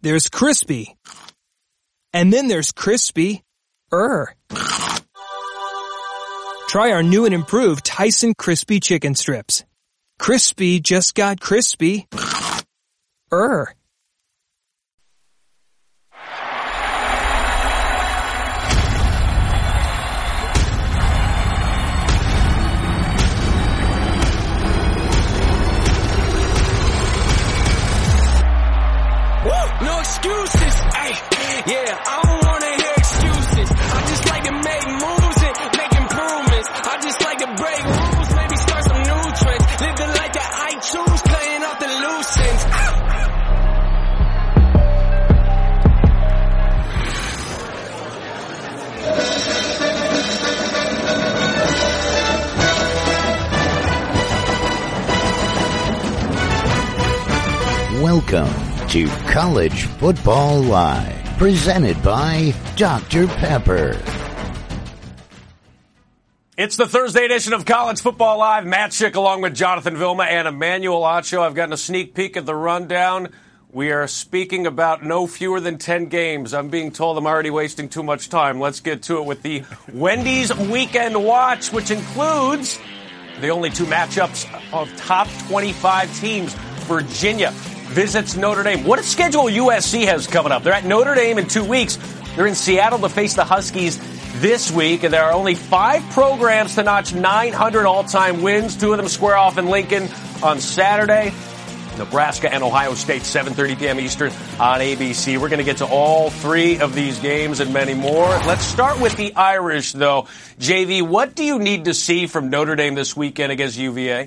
There's crispy. And then there's crispy-er. Try our new and improved Tyson Crispy Chicken Strips. Crispy just got crispy-er. No excuses, ay, yeah, I don't wanna hear excuses. I just like to make moves and make improvements. I just like to break rules, maybe start some new trends. Live the life that I choose, cutting off the loose ends. Welcome to College Football Live, presented by Dr. Pepper. It's the Thursday edition of College Football Live. Matt Schick along with Jonathan Vilma and Emmanuel Acho. I've gotten a sneak peek at the rundown. We are speaking about no fewer than 10 games. I'm being told I'm already wasting too much time. Let's get to it with the Wendy's Weekend Watch, which includes the only two matchups of top 25 teams. Virginia visits Notre Dame. What a schedule USC has coming up. They're at Notre Dame in 2 weeks. They're in Seattle to face the Huskies this week, and there are only 5 programs to notch 900 all-time wins. 2 of them square off in Lincoln on Saturday. Nebraska and Ohio State, 7:30 p.m. Eastern on ABC. We're going to get to all 3 of these games and many more. Let's start with the Irish, though. JV, what do you need to see from Notre Dame this weekend against UVA?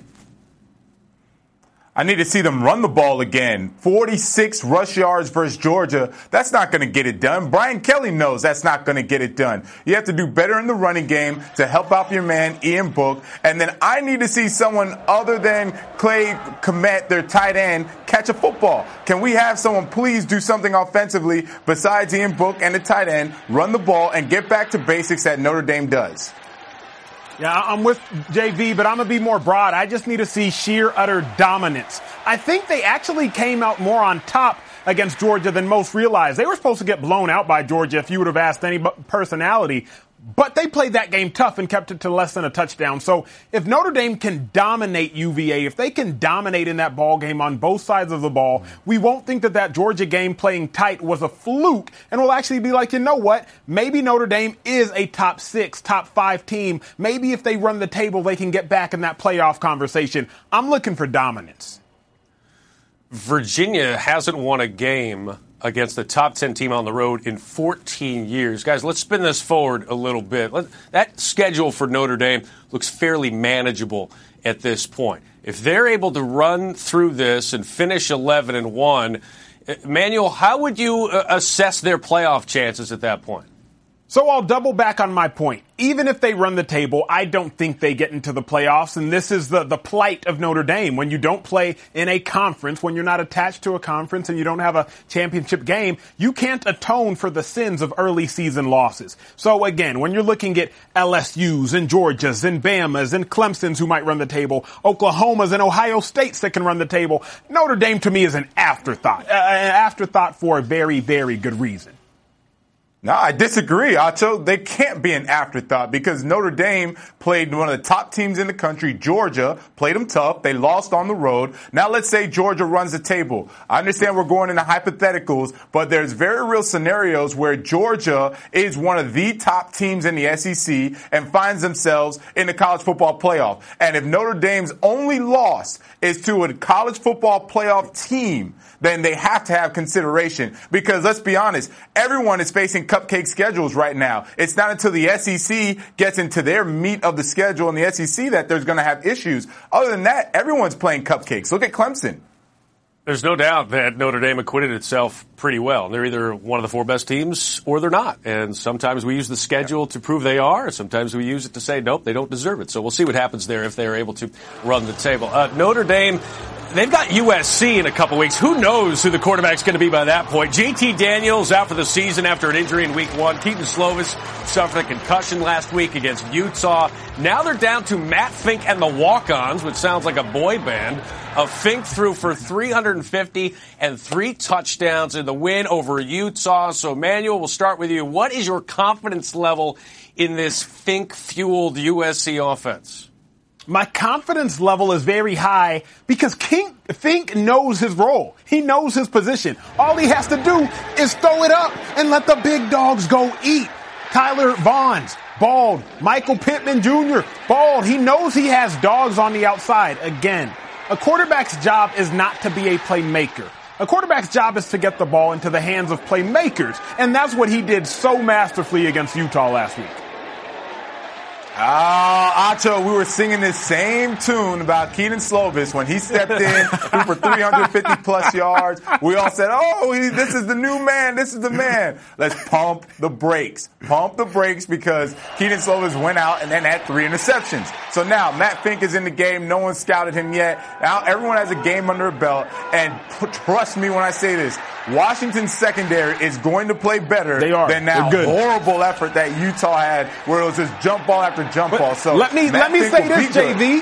I need to see them run the ball again. 46 rush yards versus Georgia. That's not going to get it done. Brian Kelly knows that's not going to get it done. You have to do better in the running game to help out your man, Ian Book. And then I need to see someone other than Clay Komet, their tight end, catch a football. Can we have someone please do something offensively besides Ian Book and the tight end, run the ball, and get back to basics that Notre Dame does? Yeah, I'm with JV, but I'm going to be more broad. I just need to see sheer, utter dominance. I think they actually came out more on top against Georgia than most realized. They were supposed to get blown out by Georgia if you would have asked any personality. But they played that game tough and kept it to less than a touchdown. So if Notre Dame can dominate UVA, if they can dominate in that ball game on both sides of the ball, we won't think that Georgia game playing tight was a fluke, and we'll actually be like, you know what? Maybe Notre Dame is a top 6, top 5 team. Maybe if they run the table, they can get back in that playoff conversation. I'm looking for dominance. Virginia hasn't won a game against the top 10 team on the road in 14 years. Guys, let's spin this forward a little bit. That schedule for Notre Dame looks fairly manageable at this point. If they're able to run through this and finish 11-1, Emmanuel, how would you assess their playoff chances at that point? So I'll double back on my point. Even if they run the table, I don't think they get into the playoffs, and this is the plight of Notre Dame. When you don't play in a conference, when you're not attached to a conference and you don't have a championship game, you can't atone for the sins of early season losses. So again, when you're looking at LSU's and Georgia's and Bama's and Clemson's who might run the table, Oklahoma's and Ohio State's that can run the table, Notre Dame to me is an afterthought for a very, very good reason. No, I disagree, Acho. They can't be an afterthought because Notre Dame played one of the top teams in the country. Georgia played them tough. They lost on the road. Now let's say Georgia runs the table. I understand we're going into hypotheticals, but there's very real scenarios where Georgia is one of the top teams in the SEC and finds themselves in the college football playoff. And if Notre Dame's only loss is to a college football playoff team, then they have to have consideration because let's be honest, everyone is facing cupcake schedules right now. It's not until the SEC gets into their meat of the schedule in the SEC that there's going to have issues. Other than that, everyone's playing cupcakes. Look at Clemson. There's no doubt that Notre Dame acquitted itself pretty well. They're either one of the 4 best teams or they're not. And sometimes we use the schedule to prove they are. Sometimes we use it to say, nope, they don't deserve it. So we'll see what happens there if they're able to run the table. Notre Dame, They've got USC in a couple weeks. Who knows who the quarterback's going to be by that point? JT Daniels out for the season after an injury in week 1. Keaton Slovis suffered a concussion last week against Utah. Now they're down to Matt Fink and the Walk-Ons, which sounds like a boy band. Fink threw for 350 and 3 touchdowns in the win over Utah. So, Emmanuel, we'll start with you. What is your confidence level in this Fink-fueled USC offense? My confidence level is very high because Fink knows his role. He knows his position. All he has to do is throw it up and let the big dogs go eat. Tyler Vaughns, bald. Michael Pittman Jr., bald. He knows he has dogs on the outside. Again, a quarterback's job is not to be a playmaker. A quarterback's job is to get the ball into the hands of playmakers, and that's what he did so masterfully against Utah last week. Acho, we were singing this same tune about Keaton Slovis when he stepped in, threw for 350 plus yards. We all said, this is the new man. This is the man. Let's pump the brakes. Pump the brakes because Keaton Slovis went out and then had 3 interceptions. So now Matt Fink is in the game. No one scouted him yet. Now everyone has a game under their belt. And trust me when I say this, Washington's secondary is going to play better than that horrible effort that Utah had where it was just jump ball after jump ball. So let me say this, JV.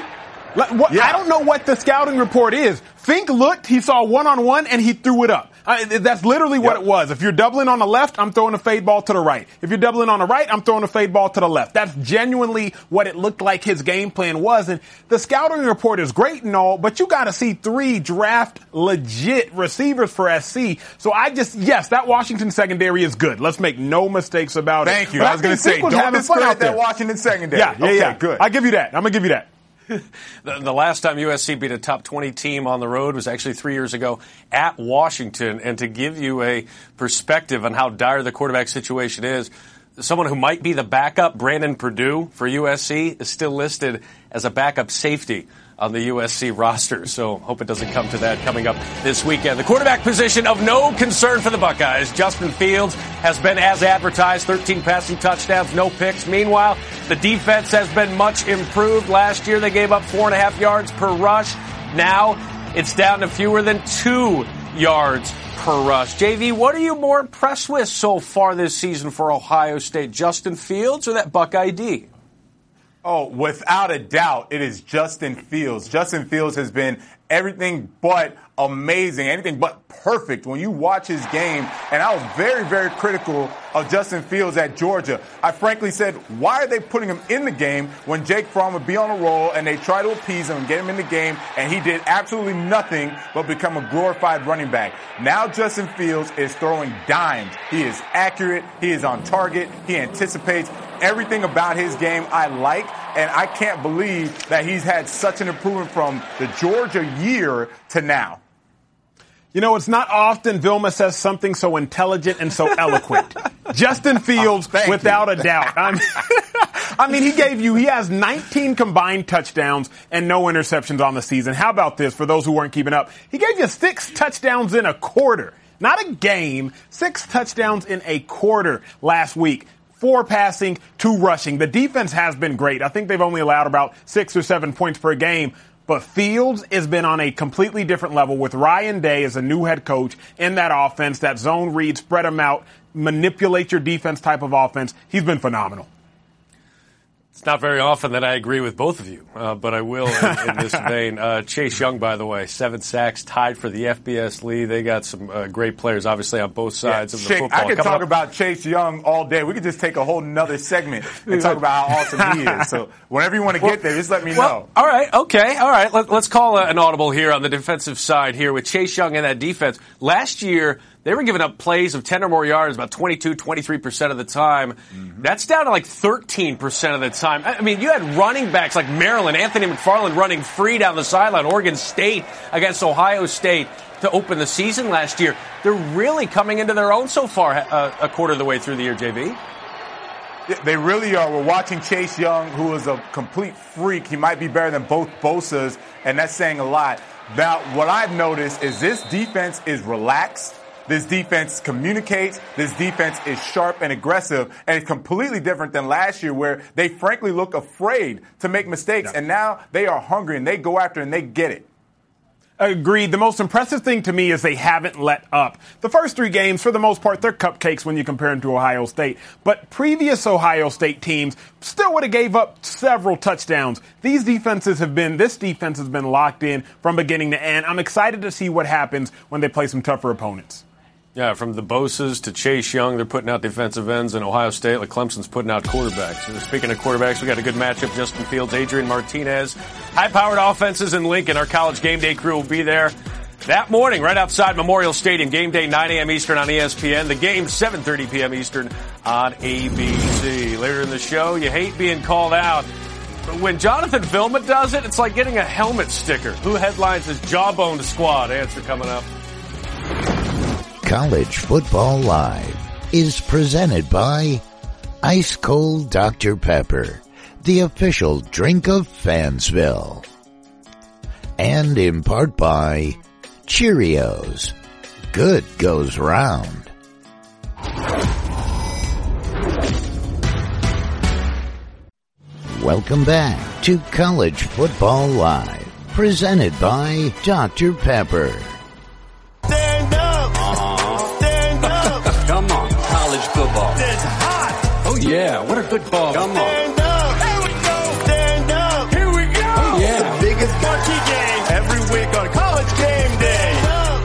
I don't know what the scouting report is. Fink looked, he saw one-on-one, and he threw it up. That's literally what it was. If you're doubling on the left, I'm throwing a fade ball to the right. If you're doubling on the right, I'm throwing a fade ball to the left. That's genuinely what it looked like his game plan was. And the scouting report is great and all, but you got to see 3 draft legit receivers for SC. So yes, that Washington secondary is good. Let's make no mistakes about it. Thank you. But I was going to say, don't discredit that Washington secondary. Yeah. Good. I'll give you that. I'm going to give you that. The last time USC beat a top 20 team on the road was actually 3 years ago at Washington. And to give you a perspective on how dire the quarterback situation is, someone who might be the backup, Brandon Purdue, for USC, is still listed as a backup safety on the USC roster. So hope it doesn't come to that coming up this weekend. The quarterback position of no concern for the Buckeyes. Justin Fields has been as advertised, 13 passing touchdowns, no picks. Meanwhile, the defense has been much improved. Last year they gave up 4.5 yards per rush. Now it's down to fewer than 2 yards per rush. JV, what are you more impressed with so far this season for Ohio State? Justin Fields or that Buckeye D? Oh, without a doubt, it is Justin Fields. Justin Fields has been everything but amazing, anything but perfect when you watch his game. And I was very, very critical of Justin Fields at Georgia. I frankly said, why are they putting him in the game when Jake Fromm would be on a roll and they try to appease him and get him in the game, and he did absolutely nothing but become a glorified running back. Now Justin Fields is throwing dimes. He is accurate. He is on target. He anticipates. Everything about his game I like, and I can't believe that he's had such an improvement from the Georgia year to now. You know, it's not often Vilma says something so intelligent and so eloquent. Justin Fields, without a doubt. I mean, he has 19 combined touchdowns and no interceptions on the season. How about this for those who weren't keeping up? He gave you 6 touchdowns in a quarter. Not a game, 6 touchdowns in a quarter last week. 4 passing, 2 rushing. The defense has been great. I think they've only allowed about 6 or 7 points per game. But Fields has been on a completely different level with Ryan Day as a new head coach in that offense, that zone read, spread them out, manipulate your defense type of offense. He's been phenomenal. It's not very often that I agree with both of you, but I will in this vein. Chase Young, by the way, 7 sacks, tied for the FBS lead. They got some great players, obviously, on both sides of the football. I could talk about Chase Young all day. We could just take a whole nother segment and talk about how awesome he is. So whenever you want to get there, just let me know. All right, okay, all right. Let's call an audible here on the defensive side here with Chase Young and that defense. Last year, they were giving up plays of 10 or more yards about 22, 23% of the time. Mm-hmm. That's down to like 13% of the time. I mean, you had running backs like Maryland, Anthony McFarland running free down the sideline, Oregon State against Ohio State to open the season last year. They're really coming into their own so far a quarter of the way through the year, JV. Yeah, they really are. We're watching Chase Young, who is a complete freak. He might be better than both Bosa's, and that's saying a lot. Now, what I've noticed is this defense is relaxed. This defense communicates. This defense is sharp and aggressive. And it's completely different than last year where they frankly look afraid to make mistakes. Yeah. And now they are hungry and they go after and they get it. Agreed. The most impressive thing to me is they haven't let up. The first 3 games, for the most part, they're cupcakes when you compare them to Ohio State. But previous Ohio State teams still would have gave up several touchdowns. This defense has been locked in from beginning to end. I'm excited to see what happens when they play some tougher opponents. Yeah, from the Bosa's to Chase Young, they're putting out defensive ends, and Ohio State, like Clemson's putting out quarterbacks. So speaking of quarterbacks, we got a good matchup. Justin Fields, Adrian Martinez, high-powered offenses in Lincoln. Our College Game Day crew will be there that morning right outside Memorial Stadium. Game Day, 9 a.m. Eastern on ESPN. The game, 7:30 p.m. Eastern on ABC. Later in the show, you hate being called out. But when Jonathan Vilma does it, it's like getting a helmet sticker. Who headlines his Jawbone Squad? Answer coming up. College Football Live is presented by Ice Cold Dr. Pepper, the official drink of Fansville. And in part by Cheerios. Good goes round. Welcome back to College Football Live, presented by Dr. Pepper. Come on, college football. It's hot. Oh yeah, what a good call. Come on. Stand up. Here we go. Stand up. Here we go. Oh yeah. The biggest marquee game every week on College Game Day.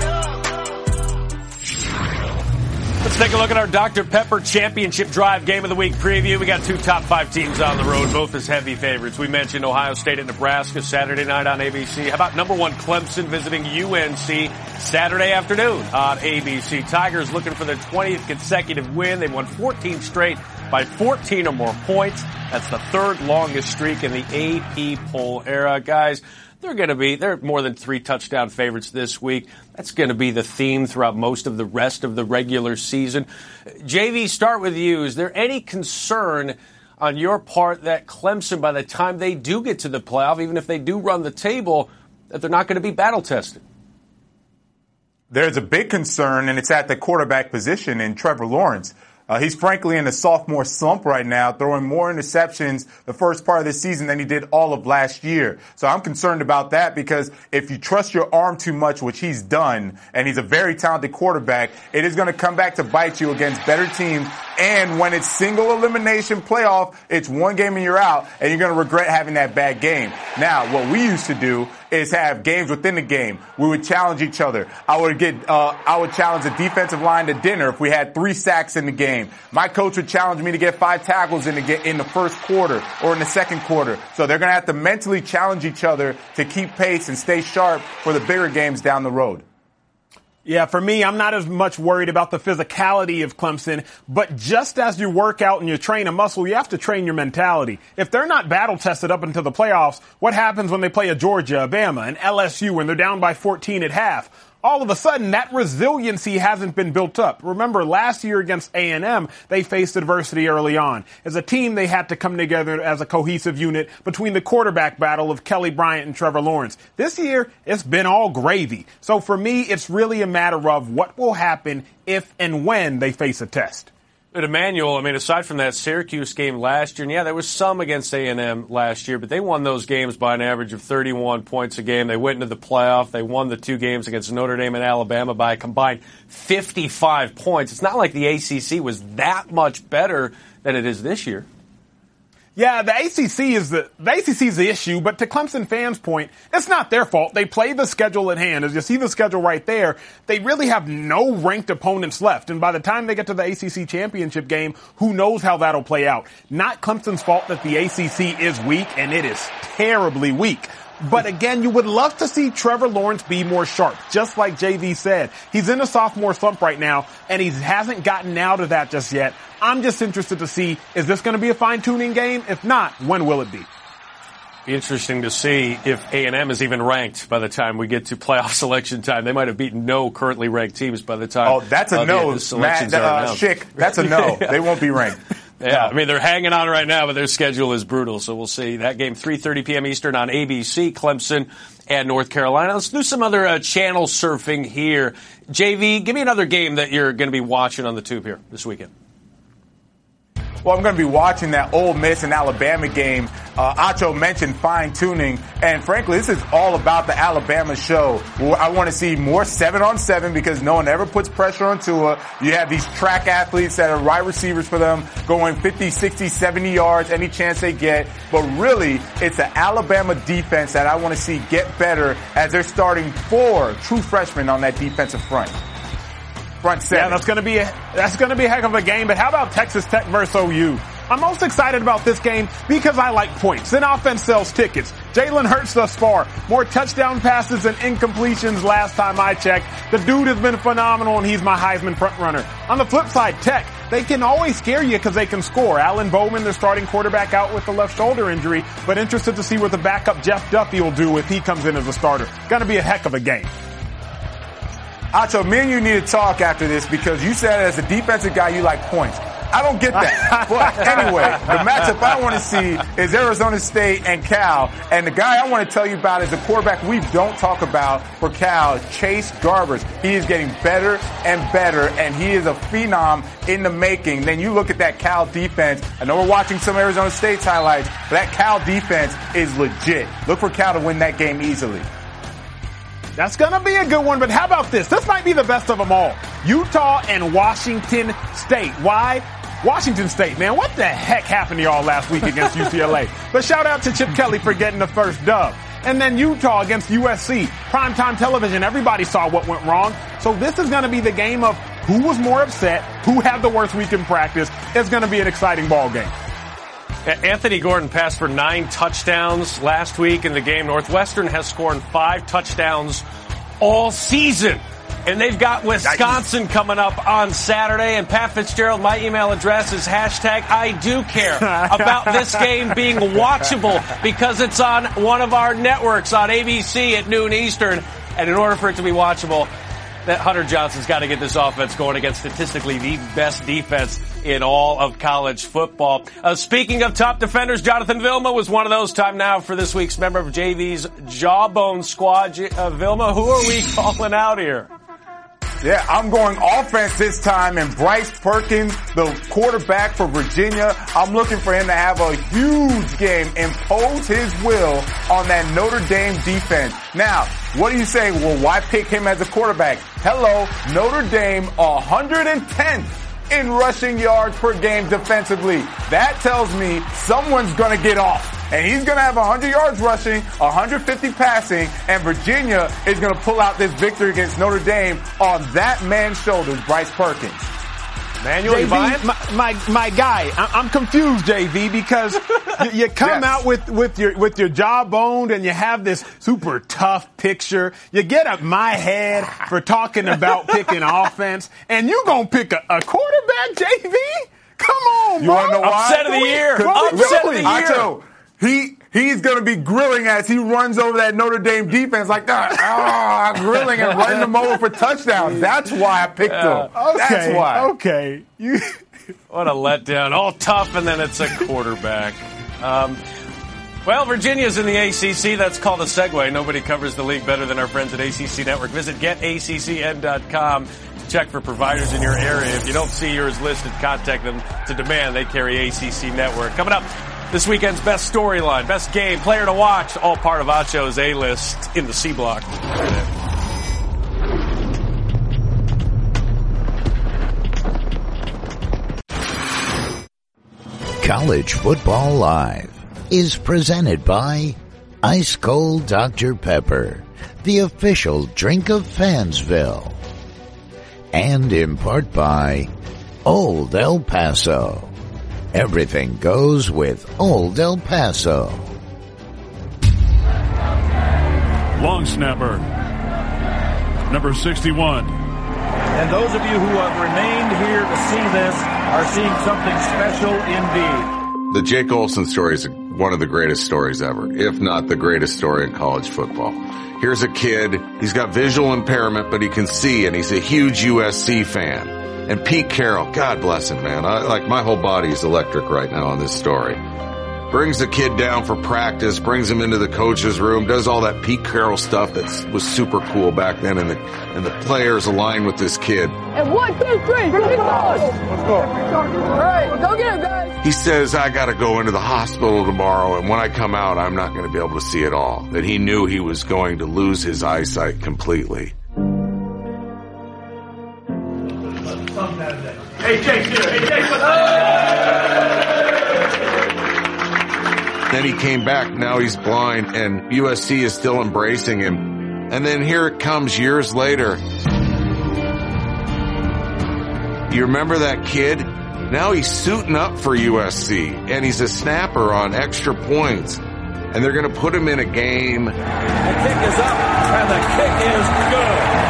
Let's take a look at our Dr. Pepper Championship Drive Game of the Week preview. We got 2 top 5 teams on the road, both as heavy favorites. We mentioned Ohio State and Nebraska Saturday night on ABC. How about number 1 Clemson visiting UNC Saturday afternoon on ABC? Tigers looking for their 20th consecutive win. They've won 14 straight by 14 or more points. That's the 3rd longest streak in the AP poll era. Guys, they're more than 3 touchdown favorites this week. That's going to be the theme throughout most of the rest of the regular season. JV, start with you. Is there any concern on your part that Clemson, by the time they do get to the playoff, even if they do run the table, that they're not going to be battle tested? There's a big concern, and it's at the quarterback position in Trevor Lawrence. He's frankly in a sophomore slump right now, throwing more interceptions the first part of the season than he did all of last year. So I'm concerned about that because if you trust your arm too much, which he's done, and he's a very talented quarterback, it is going to come back to bite you against better teams. And when it's single elimination playoff, it's 1 game and you're out, and you're going to regret having that bad game. Now, what we used to do is have games within the game. We would challenge each other. I would challenge the defensive line to dinner if we had 3 sacks in the game. My coach would challenge me to get 5 tackles in the first quarter or in the second quarter. So they're going to have to mentally challenge each other to keep pace and stay sharp for the bigger games down the road. Yeah, for me, I'm not as much worried about the physicality of Clemson, but just as you work out and you train a muscle, you have to train your mentality. If they're not battle tested up until the playoffs, what happens when they play a Georgia, a Bama, an LSU when they're down by 14 at half? All of a sudden, that resiliency hasn't been built up. Remember, last year against A&M, they faced adversity early on. As a team, they had to come together as a cohesive unit between the quarterback battle of Kelly Bryant and Trevor Lawrence. This year, it's been all gravy. So for me, it's really a matter of what will happen if and when they face a test. But Emmanuel, aside from that Syracuse game last year, and yeah, there was some against A&M last year, but they won those games by an average of 31 points a game. They went into the playoff. They won the 2 games against Notre Dame and Alabama by a combined 55 points. It's not like the ACC was that much better than it is this year. Yeah, the ACC is the issue, but to Clemson fans' point, it's not their fault. They play the schedule at hand. As you see the schedule right there, they really have no ranked opponents left. And by the time they get to the ACC championship game, who knows how that'll play out. Not Clemson's fault that the ACC is weak, and it is terribly weak. But again, you would love to see Trevor Lawrence be more sharp, just like JV said. He's in a sophomore slump right now, and he hasn't gotten out of that just yet. I'm just interested to see, is this going to be a fine-tuning game? If not, when will it be? Be interesting to see if A&M is even ranked by the time we get to playoff selection time. They might have beaten no currently ranked teams by the time. Oh, that's a no, Matt. Schick, that's a no. Yeah. They won't be ranked. Yeah, they're hanging on right now, but their schedule is brutal. So we'll see. That game, 3:30 p.m. Eastern on ABC, Clemson and North Carolina. Let's do some other channel surfing here. JV, give me another game that you're going to be watching on the tube here this weekend. Well, I'm going to be watching that Ole Miss and Alabama game. Acho mentioned fine-tuning, and frankly, this is all about the Alabama show. I want to see more 7-on-7 because no one ever puts pressure on Tua. You have these track athletes that are wide receivers for them going 50, 60, 70 yards any chance they get. But really, it's the Alabama defense that I want to see get better as they're starting 4 true freshmen on that defensive front. Front seven. Yeah, that's going to be a heck of a game. But how about Texas Tech versus OU? I'm most excited about this game because I like points. And offense sells tickets. Jalen Hurts thus far. More touchdown passes and incompletions last time I checked. The dude has been phenomenal, and he's my Heisman frontrunner. On the flip side, Tech, they can always scare you because they can score. Alan Bowman, their starting quarterback, out with the left shoulder injury, but interested to see what the backup Jeff Duffy will do if he comes in as a starter. Gonna be a heck of a game. Acho, me and you need to talk after this because you said as a defensive guy you like points. I don't get that. But anyway, the matchup I want to see is Arizona State and Cal. And the guy I want to tell you about is the quarterback we don't talk about for Cal, Chase Garbers. He is getting better and better, and he is a phenom in the making. Then you look at that Cal defense. I know we're watching some Arizona State's highlights, but that Cal defense is legit. Look for Cal to win that game easily. That's gonna be a good one, but how about this? This might be the best of them all. Utah and Washington State. Why? Washington State, man, what the heck happened to y'all last week against UCLA? But shout out to Chip Kelly for getting the first dub. And then Utah against USC. Primetime television, everybody saw what went wrong. So this is gonna be the game of who was more upset, who had the worst week in practice. It's gonna be an exciting ball game. Anthony Gordon passed for 9 touchdowns last week in the game. Northwestern has scored 5 touchdowns all season. And they've got Wisconsin coming up on Saturday. And Pat Fitzgerald, my email address is #IDoCare about this game being watchable because it's on one of our networks on ABC at noon Eastern. And in order for it to be watchable, that Hunter Johnson's got to get this offense going against statistically the best defense in all of college football. Speaking of top defenders, Jonathan Vilma was one of those. Time now for this week's member of JV's Jawbone Squad. Vilma, who are we calling out here? Yeah, I'm going offense this time, and Bryce Perkins, the quarterback for Virginia, I'm looking for him to have a huge game, impose his will on that Notre Dame defense. Now, what do you say? Well, why pick him as a quarterback? Hello, Notre Dame 110th in rushing yards per game defensively. That tells me someone's going to get off. And he's going to have 100 yards rushing, 150 passing, and Virginia is going to pull out this victory against Notre Dame on that man's shoulders, Bryce Perkins. Manuel, you buying? My guy, I'm confused, JV, because you come out with your jawbone and you have this super tough picture. You get up my head for talking about picking offense, and you gonna pick a quarterback, JV? Come on, you want to know why? Upset of the year. Upset of the year. He's going to be grilling as he runs over that Notre Dame defense like that. Grilling and running them over for touchdowns. That's why I picked him. Okay, that's why. Okay. What a letdown. All tough, and then it's a quarterback. Well, Virginia's in the ACC. That's called a segue. Nobody covers the league better than our friends at ACC Network. Visit getaccn.com. Check for providers in your area. If you don't see yours listed, contact them to demand they carry ACC Network. Coming up, this weekend's best storyline, best game, player to watch, all part of Acho's A-list in the C Block. College Football Live is presented by Ice Cold Dr. Pepper, the official drink of Fansville, and in part by Old El Paso. Everything goes with Old El Paso. Long snapper, number 61. And those of you who have remained here to see this are seeing something special indeed. The Jake Olson story is one of the greatest stories ever, if not the greatest story in college football. Here's a kid, he's got visual impairment, but he can see, and he's a huge USC fan. And Pete Carroll, God bless him, man. My whole body is electric right now on this story. brings the kid down for practice, brings him into the coach's room, does all that Pete Carroll stuff that was super cool back then, and the players align with this kid. And 1, 2, 3, let's go! All right, go get him, guys! He says, I gotta go into the hospital tomorrow, and when I come out, I'm not gonna be able to see it all. That he knew he was going to lose his eyesight completely. Hey, Jake's here. Hey, Jake, Then he came back, now he's blind, and USC is still embracing him. And then here it comes years later. You remember that kid? Now he's suiting up for USC, and he's a snapper on extra points. And they're going to put him in a game. The kick is up, and the kick is good.